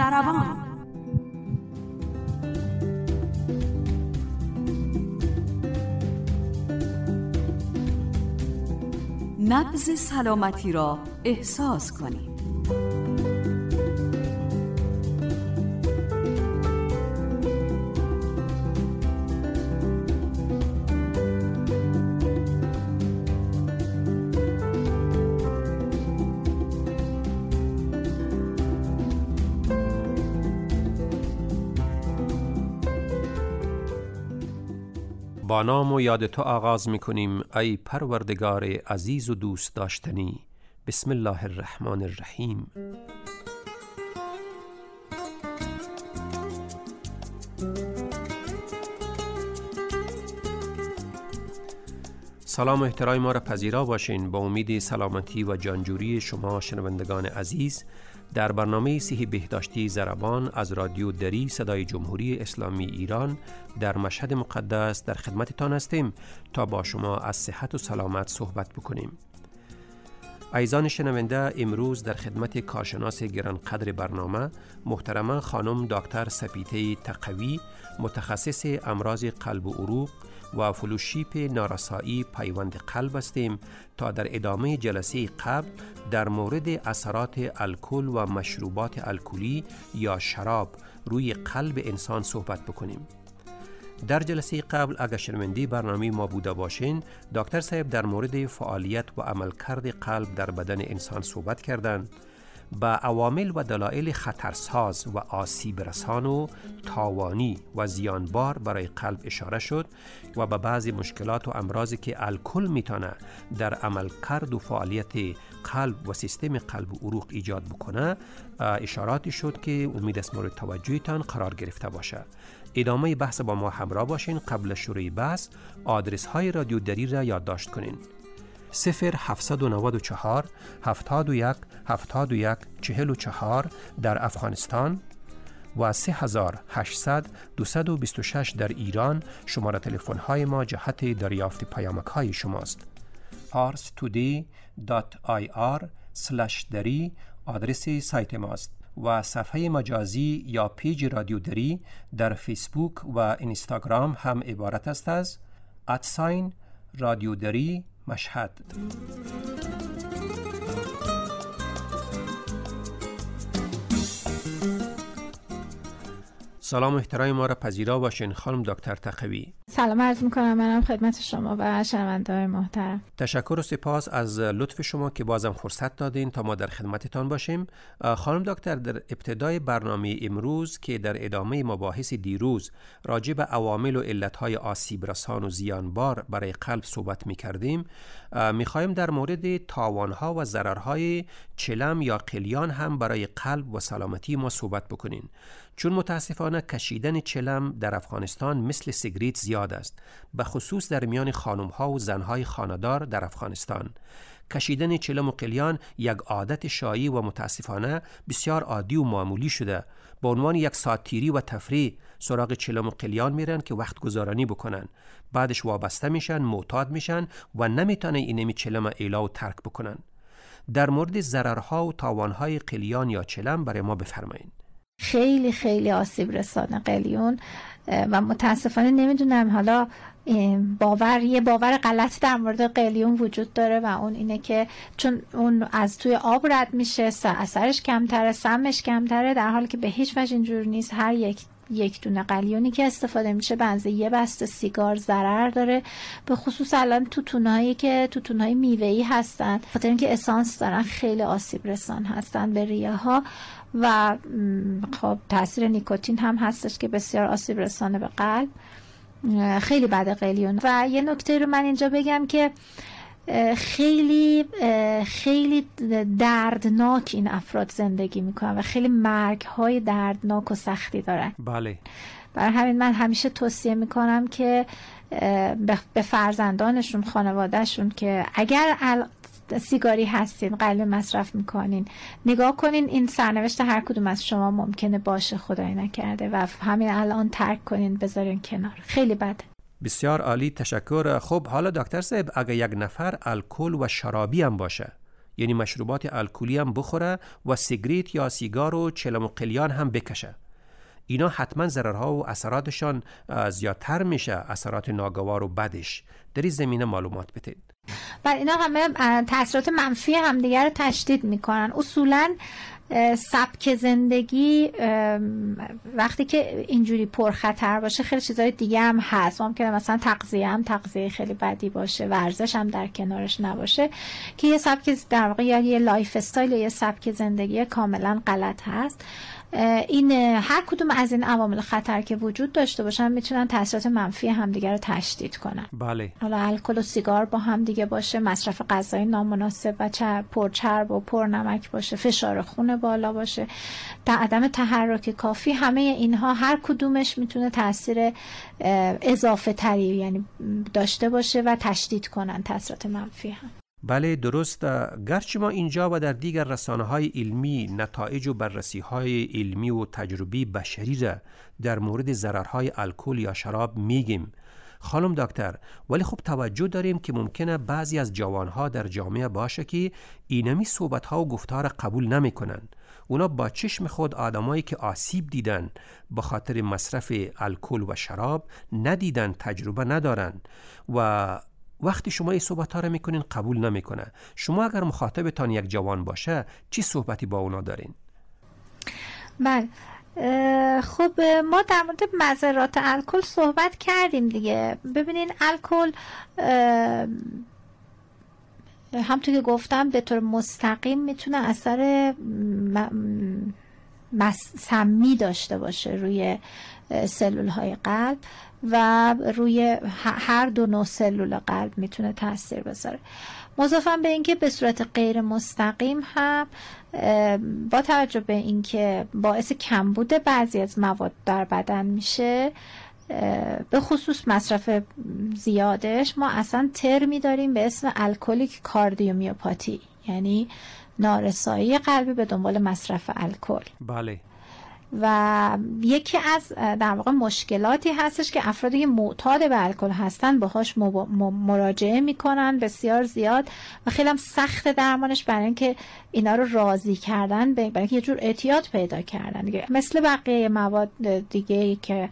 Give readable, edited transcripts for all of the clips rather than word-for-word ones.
ضربان. نبض سلامتی را احساس کنید. با نام و یاد تو آغاز می‌کنیم ای پروردگار عزیز و دوست داشتنی. بسم الله الرحمن الرحیم. سلام و احترام ما را پذیرا باشین. با امید سلامتی و جانجوری شما شنوندگان عزیز در برنامه صحی بهداشتی ضربان از رادیو دری صدای جمهوری اسلامی ایران در مشهد مقدس در خدمتتان هستیم تا با شما از صحت و سلامت صحبت بکنیم. عزیزان شنونده، امروز در خدمت کارشناس گرانقدر برنامه محترمه خانم دکتر سپیده تقوی، متخصص امراض قلب و عروق و فلوشیپ نارسایی پیوند قلب هستیم تا در ادامه جلسه قبل در مورد اثرات الکل و مشروبات الکلی یا شراب روی قلب انسان صحبت بکنیم. در جلسه قبل اگر شنونده برنامه ما بوده باشین، دکتر صاحب در مورد فعالیت و عملکرد قلب در بدن انسان صحبت کردند. با عوامل و دلایل خطرساز و آسیب رسان و تاوانی و زیانبار برای قلب اشاره شد و به بعضی مشکلات و امراضی که الکل میتونه در عملکرد و فعالیت قلب و سیستم قلب و عروق ایجاد بکنه اشاراتی شد که امید است مورد توجهتان قرار گرفته باشه. ادامه بحث با ما همراه باشین. قبل شروع بحث آدرس های رادیو دری را یادداشت کنین: 0794 71 71 44 در افغانستان و 3800 226 در ایران. شماره تلفن های ما جهت دریافت پیامک های شماست. parstoday.ir/dari آدرس سایت ماست و صفحه مجازی یا پیج رادیو دری در فیسبوک و اینستاگرام هم عبارت است از رادیو دری مشهد. سلام و احترام ما را پذیرا باشین خانم دکتر تقوی. سلام عرض میکنم منم خدمت شما و شنونده‌های محترم. تشکر و سپاس از لطف شما که بازم فرصت دادین تا ما در خدمتتان باشیم. خانم دکتر، در ابتدای برنامه امروز که در ادامه مباحث دیروز راجع به عوامل و علتهای آسیب رسان و زیانبار برای قلب صحبت میکردیم، میخوایم در مورد تاوانها و ضررهای چلم یا قلیان هم برای قلب و سلامتی ما صحبت بکنین، چون متاسفانه کشیدن چلم در افغانستان مثل سیگریت زیاد است، به خصوص در میان خانم‌ها و زن‌های خانه‌دار در افغانستان. کشیدن چلم و قلیان یک عادت شایع و متاسفانه بسیار عادی و معمولی شده. به عنوان یک ساتیری و تفریح سراغ چلم و قلیان میرن که وقت گذرانی بکنن، بعدش وابسته میشن، معتاد میشن و نمیتونن این چلم اعلا و ترک بکنن. در مورد ضررها و تاوان‌های قلیان یا چلم برای ما بفرمایید. خیلی خیلی آسیب رسانه قلیون و متاسفانه نمیدونم، حالا یه باور غلط در مورد قلیون وجود داره و اون اینه که چون اون از توی آب رد میشه اثرش کمتره، سمش کمتره، در حالی که به هیچ وجه اینجور نیست. هر یک دونه قلیونی که استفاده میشه به اندازه یه بسته سیگار ضرر داره، به خصوص الان توتونهای میوه‌ای هستن، خاطر اینکه اسانس دارن، خیلی آسیب رسان هستن به ریه ها و خب تاثیر نیکوتین هم هستش که بسیار آسیب رسانه به قلب. خیلی بده قلیون. و یه نکته رو من اینجا بگم که خیلی خیلی دردناک این افراد زندگی میکنن و خیلی مرگ های دردناک و سختی دارن. بله. برای همین من همیشه توصیه میکنم که به فرزندانشون، خانوادهشون که اگر سیگاری هستین، قلب مصرف میکنین، نگاه کنین این سرنوشت هر کدوم از شما ممکنه باشه، خدای نکرده، و همین الان ترک کنین، بذارین کنار. خیلی بده. بسیار عالی، تشکر. خب حالا دکتر صاحب، اگه یک نفر الکل و شرابی هم باشه یعنی مشروبات الکلی هم بخوره و سیگریت یا سیگار و چلم و قلیان هم بکشه. اینا حتما ضررها و اثراتشان زیادتر میشه، اثرات ناگوار و بدش. در این زمینه معلومات بدید. بله، اینا همه تاثیرات منفی همدیگر رو تشدید میکنن. اصولاً سبک زندگی وقتی که اینجوری پرخطر باشه خیلی چیزای دیگه هم هست. ممکنه مثلا تغذیه خیلی بدی باشه، ورزش هم در کنارش نباشه، که یه سبک در واقع یا یه لایف استایل یا یه سبک زندگی کاملا غلط هست. این هر کدوم از این عوامل خطر که وجود داشته باشن میتونن تاثیرات منفی همدیگه رو تشدید کنن. بله. حالا الکل و سیگار با هم دیگه باشه، مصرف غذای نامناسب و پرچرب و پرنمک باشه، فشار خون بالا باشه، عدم تحرک کافی، همه اینها هر کدومش میتونه تاثیر اضافه تری یعنی داشته باشه و تشدید کنن تاثیرات منفی هم. بله درست. گرچه ما اینجا و در دیگر رسانه‌های علمی نتایج و بررسی‌های علمی و تجربی بشری را در مورد ضررهای الکل یا شراب میگیم خانم دکتر، ولی خب توجه داریم که ممکنه بعضی از جوانها در جامعه باشه که اینمی صحبت‌ها و گفتار قبول نمی‌کنن. اونا با چشم خود آدمایی که آسیب دیدن به خاطر مصرف الکل و شراب ندیدن، تجربه ندارن و وقتی شما این صحبت‌ها رو میکنین قبول نمیکنه. شما اگر مخاطبتان یک جوان باشه چی صحبتی با اونا دارین؟ بله، خب ما در مورد مضرات الکل صحبت کردیم دیگه. ببینین الکل همونطور که گفتم به طور مستقیم میتونه اثر سمی داشته باشه روی سلول‌های قلب و روی هر دو نوع سلول قلب میتونه تاثیر بذاره. مضافاً به اینکه به صورت غیر مستقیم هم با توجه به اینکه باعث کمبود بعضی از مواد در بدن میشه، به خصوص مصرف زیادش، ما اصلا ترمی داریم به اسم الکلیک کاردیومیوپاتی، یعنی نارسایی قلبی به دنبال مصرف الکل. بله. و یکی از در واقع مشکلاتی هستش که افرادی که معتاد به الکل هستن باهاش مراجعه میکنن بسیار زیاد و خیلی هم سخت درمانش، برای اینکه اینا رو راضی کردن، برای اینکه یه جور اعتیاد پیدا کردن دیگه. مثل بقیه مواد دیگه که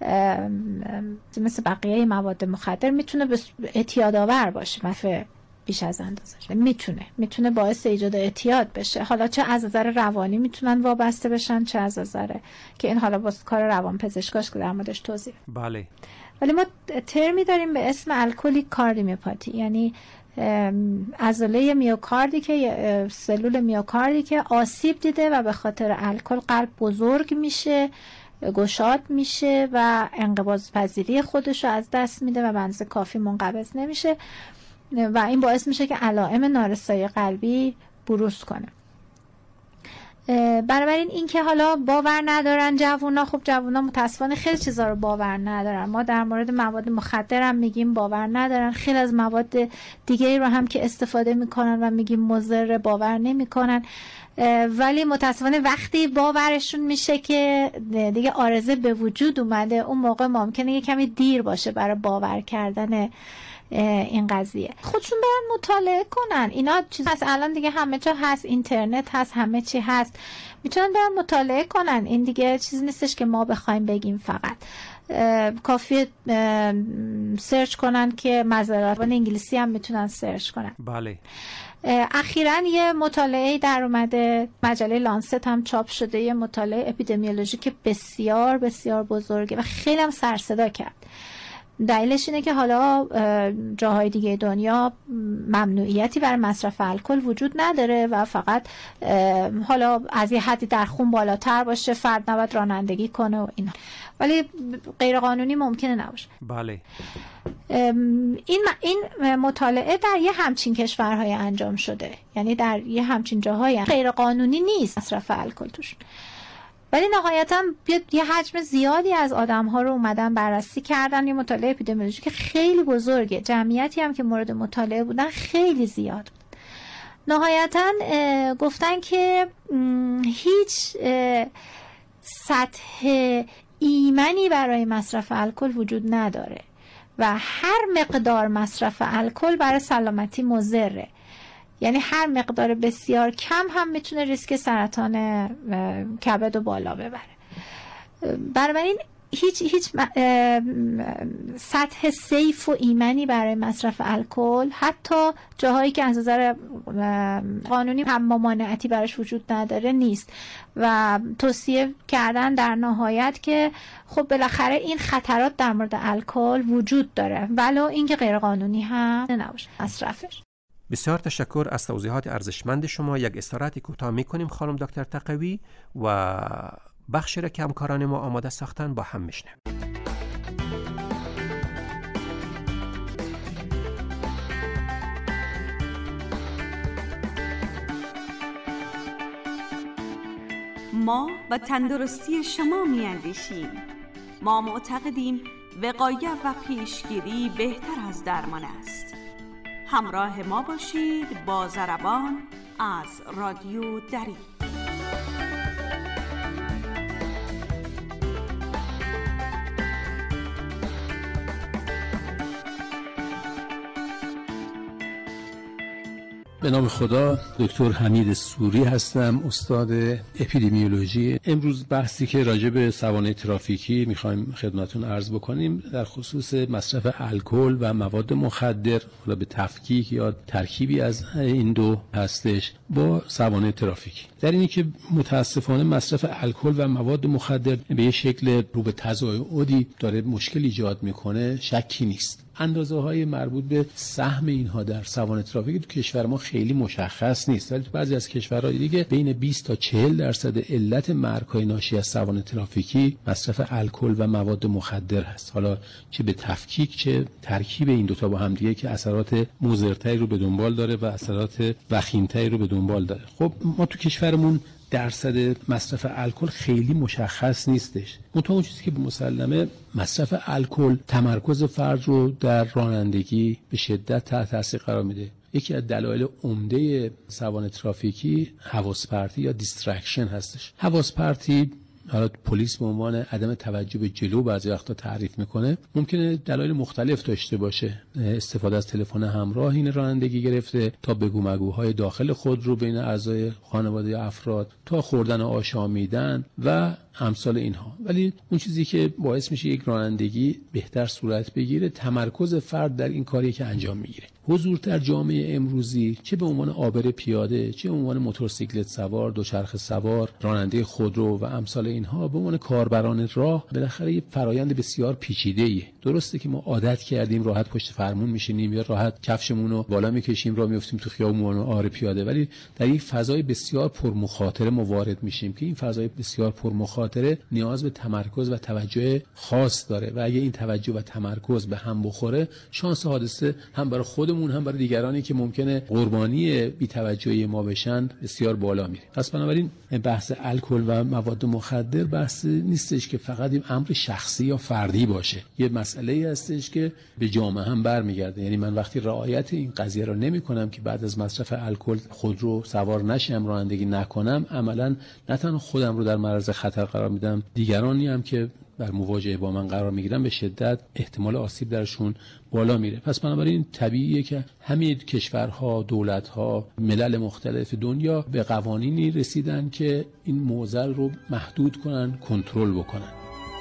مثل بقیه مواد مخدر میتونه اعتیادآور باشه، مثلا بیش از اندازه میتونه باعث ایجاد اعتیاد بشه. حالا چه از نظر روانی میتونن وابسته بشن، چه از نظر که این حالا با کار روان پزشکاش که در موردش توضیح. بله. ولی ما ترمی داریم به اسم الکلیک کاردیومیوپاتی، یعنی عضله میوکاردی که سلول میوکاردی که آسیب دیده و به خاطر الکل قلب بزرگ میشه، گشاد میشه و انقباض پذیری خودش رو از دست میده و به اندازه کافی منقبض نمیشه و این باعث میشه که علائم نارسایی قلبی بروز کنه. بنابراین این که حالا باور ندارن جوونا، خب جوونا متاسفانه خیلی چیزا رو باور ندارن. ما در مورد مواد مخدر هم میگیم باور ندارن، خیلی از مواد دیگه رو هم که استفاده میکنن و میگیم مضر باور نمیکنن، ولی متاسفانه وقتی باورشون میشه که دیگه عارضه به وجود اومده، اون موقع ممکنه یه کمی دیر باشه برای باور کردن این قضیه. خودشون برن مطالعه کنن، اینا چیز هست، الان دیگه همه جا هست، اینترنت هست، همه چی هست، میتونن برن مطالعه کنن. این دیگه چیز نیستش که ما بخوایم بگیم فقط. کافیه سرچ کنن که مضرات، انگلیسی هم میتونن سرچ کنن. بله. اخیراً یه مطالعه در اومده، مجله لانست هم چاپ شده، یه مطالعه اپیدمیولوژیک بسیار بسیار بزرگه و خیلی هم سر صدا کرد. دلیلش اینه که حالا جاهای دیگه دنیا ممنوعیتی برای مصرف الکل وجود نداره و فقط حالا از یه حدی در خون بالاتر باشه، فرد نباید رانندگی کنه و اینا، ولی غیر قانونی ممکنه نباشه. بله. این مطالعه در یه همچین کشورهای انجام شده، یعنی در یه همچین جاهای غیر قانونی نیست مصرف الکل توش، ولی نهایتا یه حجم زیادی از آدم‌ها رو اومدن بررسی کردن. یه مطالعه اپیدمیولوژیک که خیلی بزرگه، جمعیتی هم که مورد مطالعه بودن خیلی زیاد بود. نهایتا گفتن که هیچ سطح ایمنی برای مصرف الکل وجود نداره و هر مقدار مصرف الکل برای سلامتی مضره. یعنی هر مقدار بسیار کم هم میتونه ریسک سرطان کبد رو بالا ببره. بنابراین هیچ سطح سیف و ایمنی برای مصرف الکل، حتی جاهایی که از نظر قانونی هم ممانعتی براش وجود نداره، نیست و توصیه کردن در نهایت که خب بالاخره این خطرات در مورد الکل وجود داره ولو اینکه غیر قانونی هم نباشه مصرفش. بسیار تشکر از توضیحات ارزشمند شما. یک استراحت کوتاه میکنیم خانم دکتر تقوی و بخشی را که همکاران ما آماده ساختن با هم میشنیم. ما به تندرستی شما میاندیشیم. ما معتقدیم وقایه و پیشگیری بهتر از درمان است. همراه ما باشید با ضربان از رادیو دری. به نام خدا، دکتر حمید سوری هستم، استاد اپیدمیولوژی. امروز بحثی که راجع به سوانح ترافیکی میخوایم خدمتتون عرض بکنیم در خصوص مصرف الکل و مواد مخدر، حالا به تفکیک یا ترکیبی از این دو هستش با سوانح ترافیکی. در اینی که متاسفانه مصرف الکل و مواد مخدر به یه شکل رو به تزاید داره مشکل ایجاد میکنه شکی نیست. اندازه‌های مربوط به سهم اینها در سوانح ترافیکی تو کشور ما خیلی مشخص نیست، ولی تو بعضی از کشورهای دیگه بین 20 تا 40% علت مرگ‌های ناشی از سوانح ترافیکی مصرف الکل و مواد مخدر هست. حالا چه به تفکیک چه ترکیب این دوتا با هم دیگه که اثرات مضرتری رو به دنبال داره و اثرات وخیمتری رو به دنبال داره. خب ما تو کشورمون درصد مصرف الکل خیلی مشخص نیستش. منتها اون چیزی که به مسلمه مصرف الکل تمرکز فرد رو در رانندگی به شدت تحت تاثیر قرار میده. یکی از دلایل عمده سوانح ترافیکی حواس پرتی یا دیسترکشن هستش. حواس پرتی حالا پلیس به عنوان عدم توجه به جلو بعضی وقتا تعریف میکنه، ممکنه دلایل مختلف داشته باشه. استفاده از تلفن همراه این رانندگی گرفته تا بگو مگوهای داخل خود رو بین اعضای خانواده یا افراد، تا خوردن آشامیدن و امثال اینها. ولی اون چیزی که باعث میشه یک رانندگی بهتر صورت بگیره تمرکز فرد در این کاری که انجام میگیره. حضور در جامعه امروزی، چه به عنوان عابر پیاده، چه به عنوان موتورسیکلت سوار، دوچرخه سوار، راننده خودرو و امثال اینها، به عنوان کاربران راه، بالاخره یک فرایند بسیار پیچیده‌ایه. درسته که ما عادت کردیم راحت پشت فرمون میشینیم یا راحت کفشمون رو بالا میکشیم راه میافتیم تو خیابون عابر پیاده، ولی در یک فضای بسیار پرمخاطره ما وارد میشیم که این فضای بسیار پرمخاطره نیاز به تمرکز و توجه خاص داره و اگه این توجه و تمرکز به هم بخوره، شانس حادثه هم برای خودمون هم برای دیگرانی که ممکنه قربانی بی‌توجهی ما بشن بسیار بالا میره. پس بنابراین بحث الکل و مواد مخدر بحث نیستش که فقط این امر شخصی یا فردی باشه، یه مسئله‌ای هستش که به جامعه هم برمیگرده. یعنی من وقتی رعایت این قضیه رو نمی‌کنم که بعد از مصرف الکل خودرو سوار نشم، رانندگی نکنم، عملاً نه تنها خودم رو در معرض خطر قرار میدم، دیگرانی هم که در مواجهه با من قرار میگیرن به شدت احتمال آسیب درشون بالا میره. پس بنابراین طبیعیه که همه کشورها، دولت‌ها، ملل مختلف دنیا به قوانینی رسیدن که این معضل رو محدود کنن، کنترل بکنن.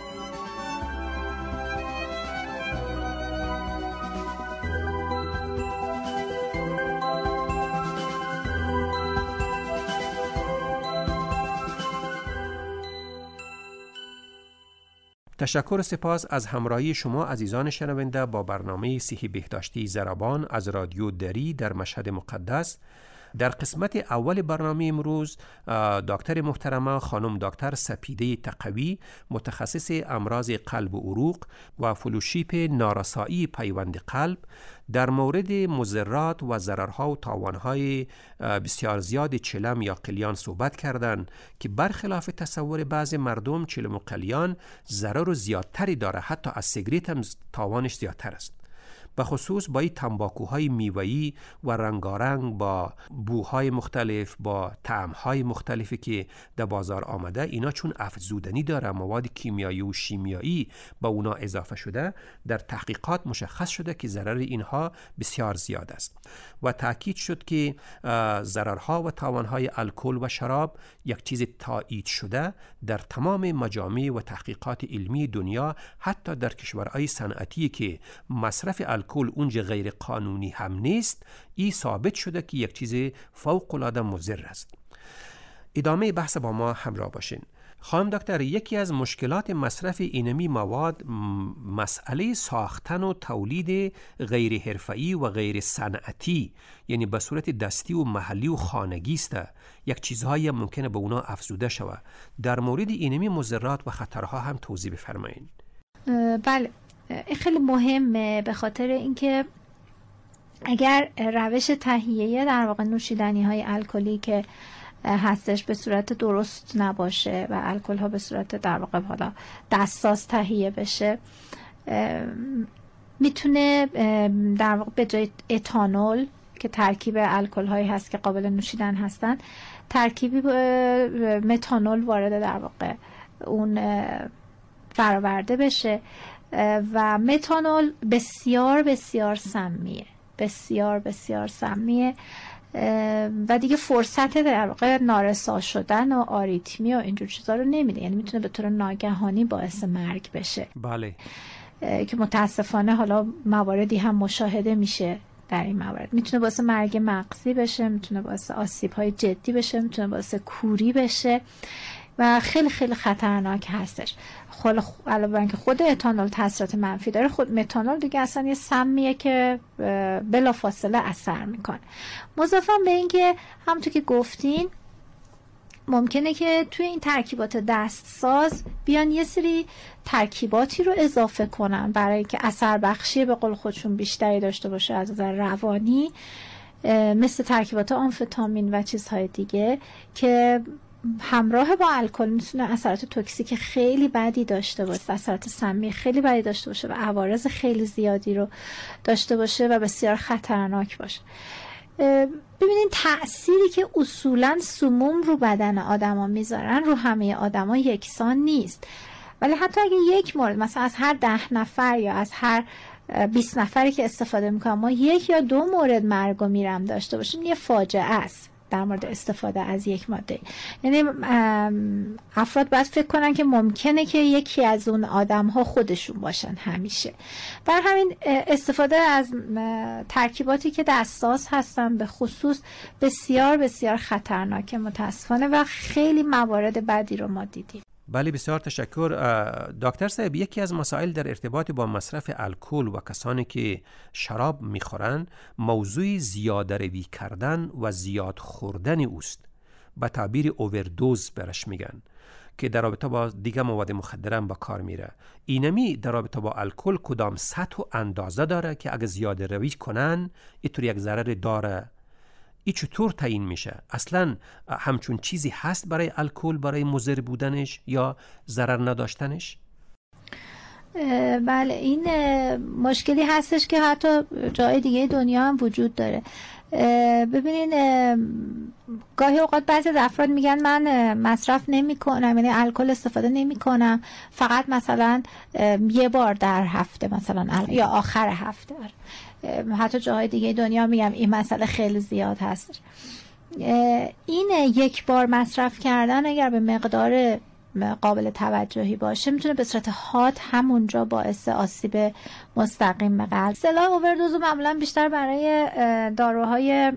تشکر و سپاس از همراهی شما عزیزان شنونده با برنامه صحی بهداشتی ضربان از رادیو دری در مشهد مقدس. در قسمت اول برنامه امروز دکتر محترمه خانم دکتر سپیده تقوی، متخصص امراض قلب و عروق و فلوشیپ نارسایی پیوند قلب، در مورد مضرات و ضررها و تاوانهای بسیار زیاد چلم یا قلیان صحبت کردند که برخلاف تصور بعض مردم چلم و قلیان ضرر زیادتری داره، حتی از سیگریت هم تاوانش زیادتر است. به خصوص با این تنباکوهای میوه‌ای و رنگارنگ با بوهای مختلف، با طعمهای مختلفی که در بازار آمده، اینا چون افزودنی داره، مواد کیمیایی و شیمیایی با اونا اضافه شده، در تحقیقات مشخص شده که ضرر اینها بسیار زیاد است و تأکید شد که ضررها و تاوانهای الکل و شراب یک چیز تایید شده در تمام مجامع و تحقیقات علمی دنیا، حتی در کشورهای صنعتی که مصرف الکل اونجا غیر قانونی هم نیست، این ثابت شده که یک چیز فوق العاده مضر است. ادامه بحث با ما همراه باشین. خانم دکتر، یکی از مشکلات مصرف اینمی مواد مسئله ساختن و تولید غیر حرفه‌ای و غیر صنعتی، یعنی به صورت دستی و محلی و خانگی است. یک چیزهایی ممکنه به اونا افزوده شود. در مورد اینمی مضرات و خطرها هم توضیح بفرمایید. بله، این خیلی مهمه، به خاطر اینکه اگر روش تهیه در واقع نوشیدنی های الکلی که هستش به صورت درست نباشه و الکل ها به صورت در واقع حالا دستساز تهیه بشه، میتونه در واقع به جای اتانول که ترکیب الکل هایی هست که قابل نوشیدن هستن، ترکیبی متانول وارد در واقع اون فراورده بشه و متانول بسیار بسیار سمیه، بسیار بسیار سمیه و دیگه فرصت در واقع نارسا شدن و آریتمی و اینجور چیزا رو نمیده، یعنی میتونه به طور ناگهانی باعث مرگ بشه. بله، که متاسفانه حالا مواردی هم مشاهده میشه. در این موارد میتونه باعث مرگ مغزی بشه، میتونه باعث آسیب‌های جدی بشه، میتونه باعث کوری بشه و خیلی خیلی خطرناک هستش. علاوه بر اینکه خود اتانول تاثیرات منفی داره، خود متانول دیگه اصلا یه سمیه که بلافاصله اثر میکنه. مضافاً به اینکه همونطور که گفتین ممکنه که توی این ترکیبات دستساز بیان یه سری ترکیباتی رو اضافه کنن برای اینکه اثر بخشی به قول خودشون بیشتری داشته باشه از نظر روانی، مثل ترکیبات آمفتامین و چیزهای دیگه که همراه با الکل میتونه اثرات توکسیک خیلی بدی داشته باشه، اثرات سمی خیلی بدی داشته باشه و عوارض خیلی زیادی رو داشته باشه و بسیار خطرناک باشه. ببینین تأثیری که اصولاً سموم رو بدن آدما میذارن رو همه آدما یکسان نیست، ولی حتی اگه یک مورد مثلا از هر 10 نفر یا از هر 20 نفری که استفاده میکنن ما 1 یا 2 مورد مرگ و میرم داشته باشیم، یه فاجعه است در مورد استفاده از یک ماده. یعنی افراد باید فکر کنن که ممکنه که یکی از اون آدم ها خودشون باشن همیشه. بر همین استفاده از ترکیباتی که دستساز هستن به خصوص بسیار بسیار خطرناکه متاسفانه و خیلی موارد بدی رو ما دیدیم. بله، بسیار تشکر. دکتر صاحب، یکی از مسائل در ارتباط با مصرف الکل و کسانی که شراب میخورند موضوع زیاده روی کردن و زیاد خوردن اوست. به تعبیر اووردوز برش میگن که در رابطه با دیگه مواد مخدر هم به کار میره. اینمی در رابطه با الکل کدام سطح و اندازه داره که اگه زیاده روی کنن اینطور یک ضرر داره؟ این چطور تعیین میشه؟ اصلا همچون چیزی هست برای الکل برای مضر بودنش یا ضرر نداشتنش؟ بله، این مشکلی هستش که حتی جای دیگه دنیا هم وجود داره. ببینین گاهی اوقات بعضی از افراد میگن من مصرف نمی کنم، یعنی الکل استفاده نمی کنم، فقط مثلا 1 بار در هفته مثلا یا آخر هفته. حتی جاهای دیگه دنیا میگم این مسئله خیلی زیاد هست. این 1 بار مصرف کردن اگر به مقدار قابل توجهی باشه میتونه به صورت حاد همونجا باعث آسیب مستقیم به قلب. اصطلاح اووردوز معمولا بیشتر برای داروهای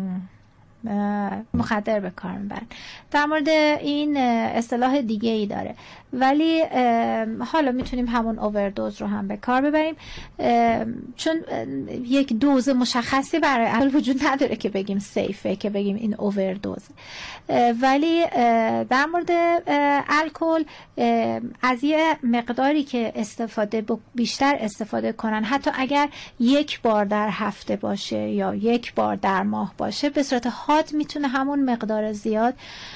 مخدر به کار میبرن. در مورد این اصطلاح دیگه ای داره، ولی حالا میتونیم همون اووردوز رو هم به کار ببریم، چون یک دوز مشخصی برای الکل وجود نداره که بگیم سیفه، که بگیم این اووردوز. ولی در مورد الکل از یه مقداری که بیشتر استفاده کنن، حتی اگر 1 بار در هفته باشه یا 1 بار در ماه باشه، به صورت زیاد میتونه همون مقدار زیاد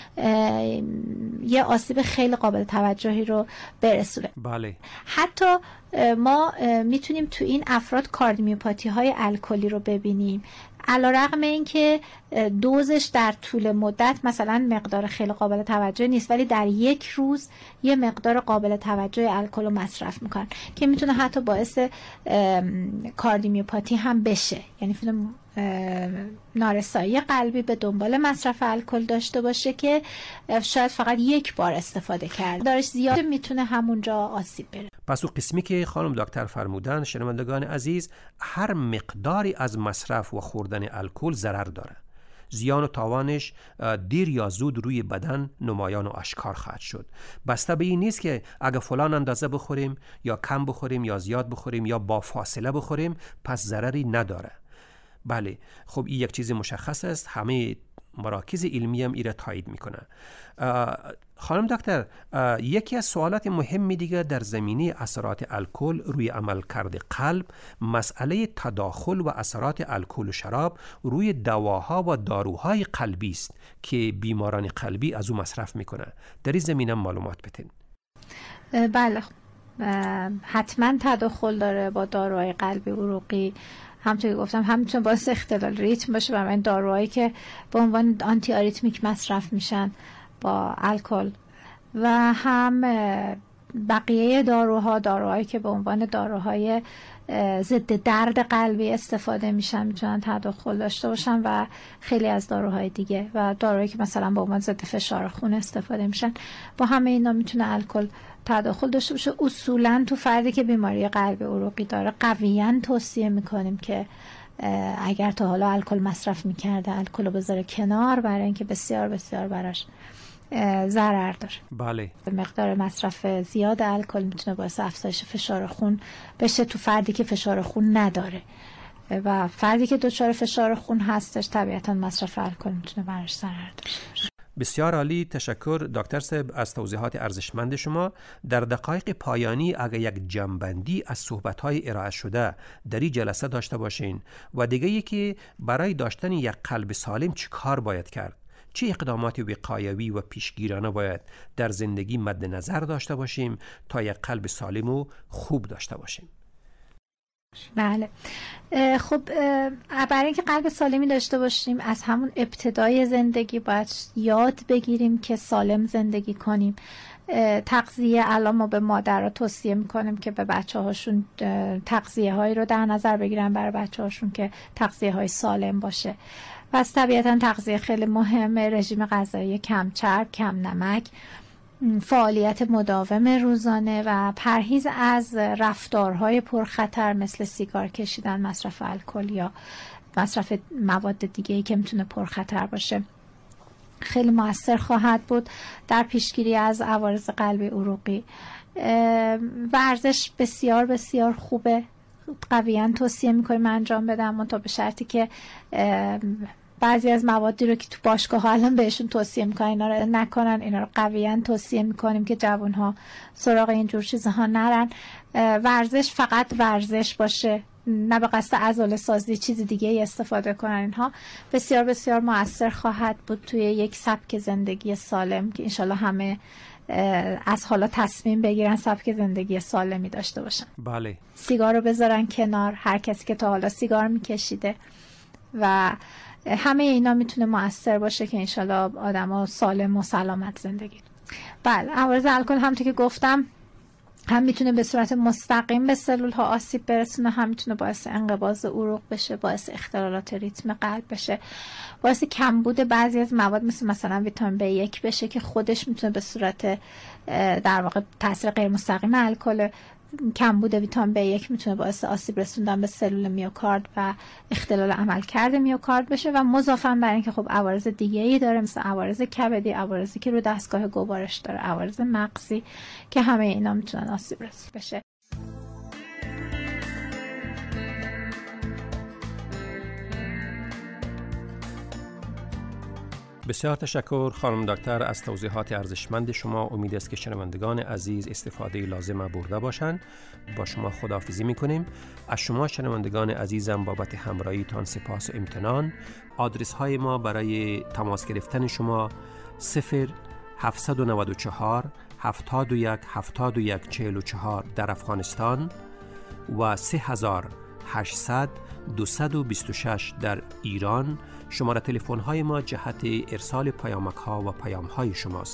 یه آسیب خیلی قابل توجهی رو برسونه. بله. حتی ما میتونیم تو این افراد کاردیومیوپاتی های الکلی رو ببینیم، علیرغم اینکه دوزش در طول مدت مثلا مقدار خیلی قابل توجه نیست، ولی در یک روز یه مقدار قابل توجه الکل رو مصرف میکنن که میتونه حتی باعث کاردیومیوپاتی هم بشه. یعنی نارسایی قلبی به دنبال مصرف الکل داشته باشه که شاید فقط یک بار استفاده کرد، دارش زیاد میتونه همونجا آسیب بره. پس اون قسمی که خانم دکتر فرمودن، شنوندگان عزیز، هر مقداری از مصرف و خوردن الکل ضرر داره. زیان و تاوانش دیر یا زود روی بدن نمایان و آشکار خواهد شد. بسته به این نیست که اگه فلان اندازه بخوریم یا کم بخوریم یا زیاد بخوریم یا با فاصله بخوریم پس ضرری نداره. بله، خب این یک چیز مشخص است، همه مراکز علمی هم ایره تایید میکنه. خانم دکتر، یکی از سوالات مهم دیگه در زمینه اثرات الکل روی عملکرد قلب مسئله تداخل و اثرات الکل و شراب روی دواها و داروهای قلبی است که بیماران قلبی از او مصرف میکنه. در این زمینه معلومات بدین. بله، حتما تداخل داره با داروهای قلبی عروقی. همونطور که گفتم همچون باعث اختلال ریتم باشه و این داروهایی که به عنوان آنتی آریتمیک مصرف میشن با الکل و هم بقیه داروهایی که به عنوان داروهای ضد درد قلبی استفاده میشن میتونن تداخل داشته باشن و خیلی از داروهای دیگه و داروهایی که مثلا به عنوان ضد فشار خون استفاده میشن، با همه اینا میتونه الکل تداخل داشته باشه. اصولا تو فردی که بیماری قلبی عروقی داره قویاً توصیه میکنیم که اگر تا حالا الکل مصرف میکرده الکل رو بذاره کنار، برای اینکه بسیار بسیار براش ضرر داره. بله. مقدار مصرف زیاد الکل میتونه باعث افزایش فشار خون بشه تو فردی که فشار خون نداره و فردی که دچار فشار خون هستش طبیعتاً مصرف الکل میتونه براش ضرر داشته باشه. بسیار عالی، تشکر دکتر صاحب از توضیحات ارزشمند شما. در دقایق پایانی اگر یک جمع‌بندی از صحبت‌های ارائه شده در این جلسه داشته باشین و دیگه یکی برای داشتن یک قلب سالم چه کار باید کرد؟ چه اقدامات وقایوی و پیشگیرانه باید در زندگی مد نظر داشته باشیم تا یک قلب سالم و خوب داشته باشیم؟ بله، خب برای اینکه قلب سالمی داشته باشیم از همون ابتدای زندگی باید یاد بگیریم که سالم زندگی کنیم. تغذیه الان ما به مادرها توصیه میکنیم که به بچه هاشون تغذیه هایی رو در نظر بگیرن برای بچه هاشون که تغذیه های سالم باشه. پس طبیعتا تغذیه خیلی مهمه، رژیم غذایی کم چرب، کم نمک، فعالیت مداوم روزانه و پرهیز از رفتارهای پرخطر مثل سیگار کشیدن، مصرف الکل یا مصرف مواد دیگه‌ای که میتونه پرخطر باشه خیلی مؤثر خواهد بود در پیشگیری از عوارض قلبی عروقی. ورزش بسیار بسیار خوبه، قویاً توصیه میکنیم انجام بدم، تا به شرطی که بعضی از موادی رو که تو باشگاه ها الان بهشون توصیه میکنن اینا رو نکنن. اینا رو قویاً توصیه میکنیم که جوان ها سراغ اینجور چیزها نرن. ورزش فقط ورزش باشه، نه به قصد عضله سازی چیز دیگه ای استفاده کنن. اینها بسیار بسیار مؤثر خواهد بود توی یک سبک زندگی سالم که انشالله همه از حالا تصمیم بگیرن سبک زندگی سالمی داشته باشن. بله. سیگار رو بذارن کنار، هر کسی که تا حالا سیگار میکشیده، و همه اینا میتونه مؤثر باشه که انشالله آدم ها سالم و سلامت زندگی. بله، عوارض الکل همونطور که گفتم هم میتونه به صورت مستقیم به سلول ها آسیب برسونه، هم میتونه باعث انقباض عروق بشه، باعث اختلالات ریتم قلب بشه، باعث کمبود بعضی از مواد مثلا ویتامین B1 بشه که خودش میتونه به صورت در واقع تاثیر غیر مستقیم الکل. کمبود ویتامین B1 میتونه باعث آسیب رسوندن به سلول میوکارد و اختلال عملکرد میوکارد بشه و مضافاً بر اینکه خب عوارض دیگه‌ای داره مثل عوارض کبدی، عوارضی که رو دستگاه گوارش داره، عوارض مغزی که همه اینا میتونن آسیب رسونده بشه. بسیار تشکر خانم دکتر از توضیحات ارزشمند شما. امید است که شنوندگان عزیز استفاده لازم برده باشند. با شما خداحافظی می‌کنیم. از شما شنوندگان عزیزم بابت همراهیتان سپاس و امتنان. آدرس های ما برای تماس گرفتن شما 0794 71 71 44 در افغانستان و 3800 226 در ایران. شماره تلفن های ما جهت ارسال پیامک ها و پیام های شماست.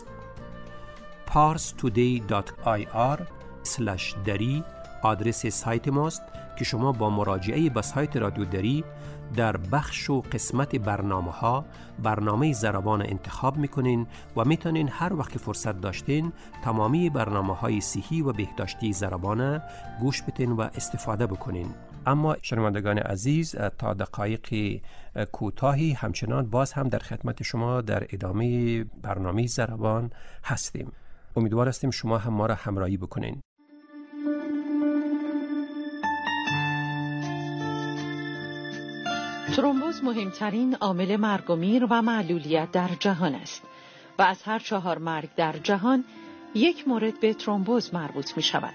parstoday.ir/dari آدرس سایت ماست که شما با مراجعه به سایت رادیو دری در بخش و قسمت برنامه ضربان انتخاب میکنین و میتونین هر وقت که فرصت داشتین تمامی برنامه‌های صحی و بهداشتی ضربان گوش بدین و استفاده بکنین. اما شنوندگان عزیز، تا دقایق کوتاهی همچنان باز هم در خدمت شما در ادامه برنامه ضربان هستیم. امیدوار هستیم شما هم ما را همراهی بکنین. ترومبوز مهمترین عامل مرگ و میر و معلولیت در جهان است و از هر 4 مرگ در جهان 1 مورد به ترومبوز مربوط می شود.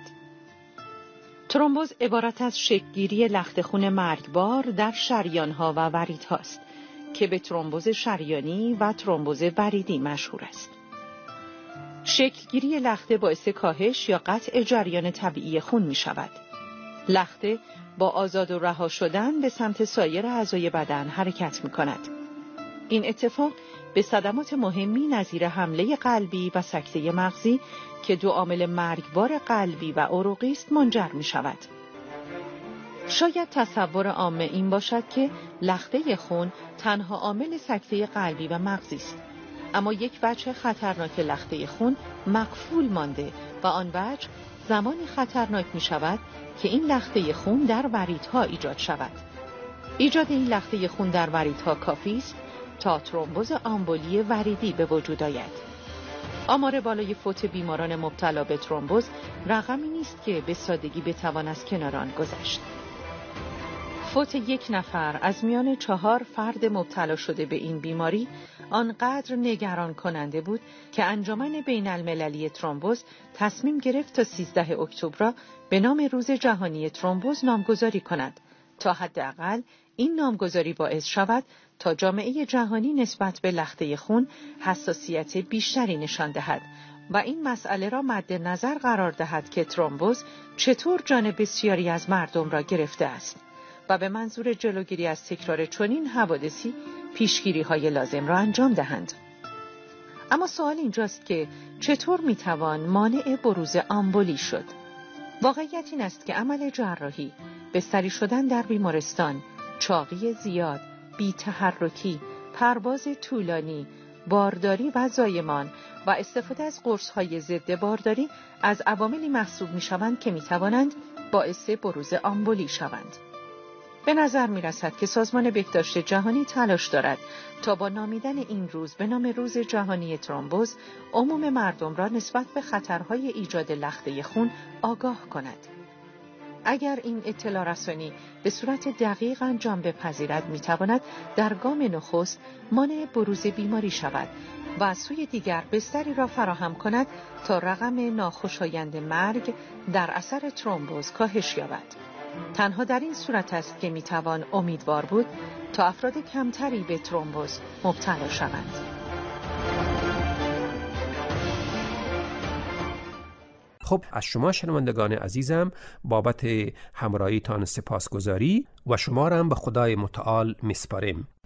ترومبوز عبارت از شکل‌گیری لخت خون مرگبار در شریان‌ها و وریدهاست که به ترومبوز شریانی و ترومبوز وریدی مشهور است. شکل‌گیری لخته باعث کاهش یا قطع جریان طبیعی خون می شود. لخته با آزاد و رها شدن به سمت سایر اعضای بدن حرکت می کند. این اتفاق به صدمات مهمی نظیر حمله قلبی و سکته مغزی که 2 عامل مرگبار قلبی و عروقی است منجر می شود. شاید تصور عامه این باشد که لخته خون تنها عامل سکته قلبی و مغزی است، اما یک وجه خطرناک لخته خون مقفول مانده و آن وجه زمانی خطرناک می شود که این لخته خون در وریدها ایجاد شود. ایجاد این لخته خون در وریدها کافی است تا ترومبوز آمبولی وریدی به وجود آید. آمار بالای فوت بیماران مبتلا به ترومبوز رقمی نیست که به سادگی بتوان از کنار آن گذشت. فوت 1 نفر از میان 4 فرد مبتلا شده به این بیماری آنقدر نگران کننده بود که انجمن بین المللی ترومبوز تصمیم گرفت تا 13 اکتبر را به نام روز جهانی ترومبوز نامگذاری کند تا حداقل این نامگذاری باعث شود تا جامعه جهانی نسبت به لخته خون حساسیت بیشتری نشان دهد و این مسئله را مد نظر قرار دهد که ترومبوز چطور جان بسیاری از مردم را گرفته است و به منظور جلوگیری از تکرار چنین حوادثی پیشگیری‌های لازم را انجام دهند. اما سوال اینجاست که چطور میتوان مانع بروز آمبولی شد؟ واقعیت این است که عمل جراحی، بستری شدن در بیمارستان، چاقی زیاد، بی‌تحرکی، پرواز طولانی، بارداری و زایمان و استفاده از قرص‌های ضد بارداری از عواملی محسوب می‌شوند که می‌توانند باعث بروز آمبولی شوند. به نظر می‌رسد که سازمان بهداشت جهانی تلاش دارد تا با نامیدن این روز به نام روز جهانی ترومبوز عموم مردم را نسبت به خطرهای ایجاد لخته خون آگاه کند. اگر این اطلاع رسانی به صورت دقیق انجام بپذیرد می‌تواند در گام نخست مانع بروز بیماری شود و از سوی دیگر بستری را فراهم کند تا رقم ناخوشایند مرگ در اثر ترومبوز کاهش یابد. تنها در این صورت است که میتوان امیدوار بود تا افراد کمتری به ترومبوز مبتلا شوند. خب، از شما شنوندگان عزیزم بابت همراهیتان سپاسگزاری و شما را هم به خدای متعال میسپاریم.